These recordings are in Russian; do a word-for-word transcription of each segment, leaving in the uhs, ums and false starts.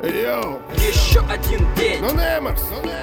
Йоу! Еще один день. Ну Немерс!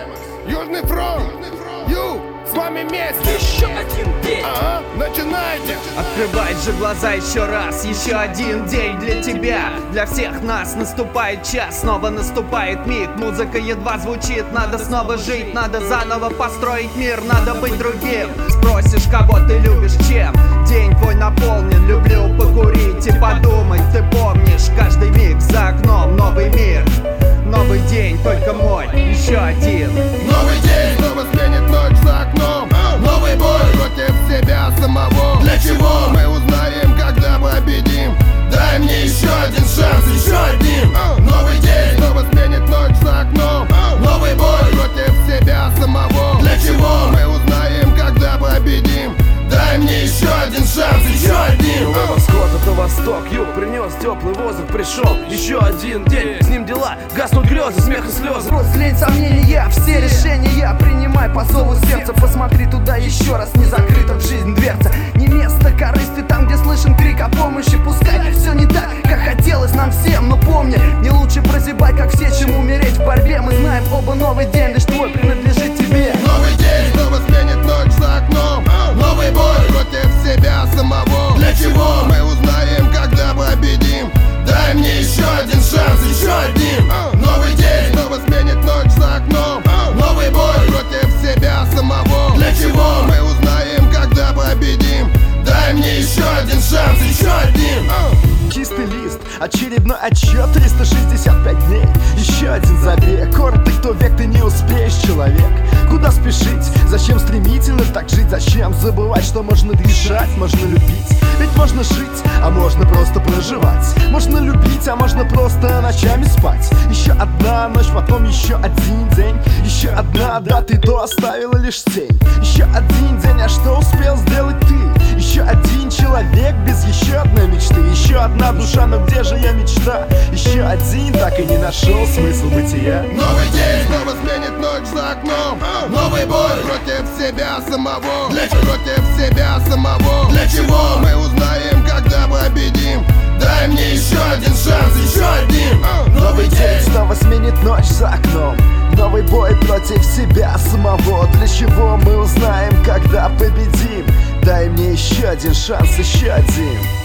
Южный фронт! Ю! С вами вместе! Еще один день. Ага, начинайте! Открывай же глаза еще раз. Еще один день для тебя. Для всех нас наступает час. Снова наступает миг. Музыка едва звучит. Надо снова жить. Надо заново построить мир. Надо быть другим. Спросишь, кого ты любишь, чем? День твой наполнен. Люблю покурить и подумать. Ты помнишь каждый миг за окном. Новый мир. Новый день, только мой. Еще один. Новый день снова сменит ночь за окном. Новый бой против себя самого. Для чего мы узнаем, когда победим? Дай мне еще один шанс, еще один. Новый день снова сменит ночь за окном. Новый бой против себя самого. Для чего мы узнаем, когда победим? Дай мне еще один шанс, еще один. То восход, это восток, юг принес теплый воздух, пришел еще один день. С ним дела, гаснут грезы, смех и слезы. Просто лень, сомнения, все решения принимай по зову сердца. Посмотри туда еще раз, не закрыта в жизнь дверца. Не место корысти там, где слышен крик о помощи. Пускай все не так, как хотелось нам всем, но помни, не лучше прозябать, как все, чем умереть в борьбе. Мы знаем оба, новый день лишь твой принадлежит тебе. Новый день снова сменит ночь за окном. Новый бой против себя самого. Для чего мы узнаем, когда победим? Дай мне еще один шанс, еще один. Новый день снова сменит ночь за окном. Новый бой против себя самого. Для чего мы узнаем, когда победим? Дай мне еще один шанс, еще один. Чистый лист, очередной отчет, триста шестьдесят пять дней. Еще один забег, город ты кто век, ты не успеешь, человек. Куда спешить, зачем стремительно так жить? Зачем забывать, что можно дышать, можно любить? Ведь можно жить, а можно просто проживать. Можно любить, а можно просто ночами спать. Еще одна ночь, потом еще один день. Еще одна, да ты то оставила лишь тень. Еще один день, а что успел сделать ты? Еще один человек без еще одной мечты. Еще одна душа, но где же я мечта? Еще один так и не нашел смысл бытия. Новый день снова сменит ночь за окном. Новый бой против себя самого. Для чего против себя самого? Для чего мы узнаем, когда победим? Дай мне еще один шанс, еще один. Новый день снова сменит ночь за окном. Новый бой против себя самого. Для чего мы узнаем, когда победим? Дай мне еще один шанс, еще один.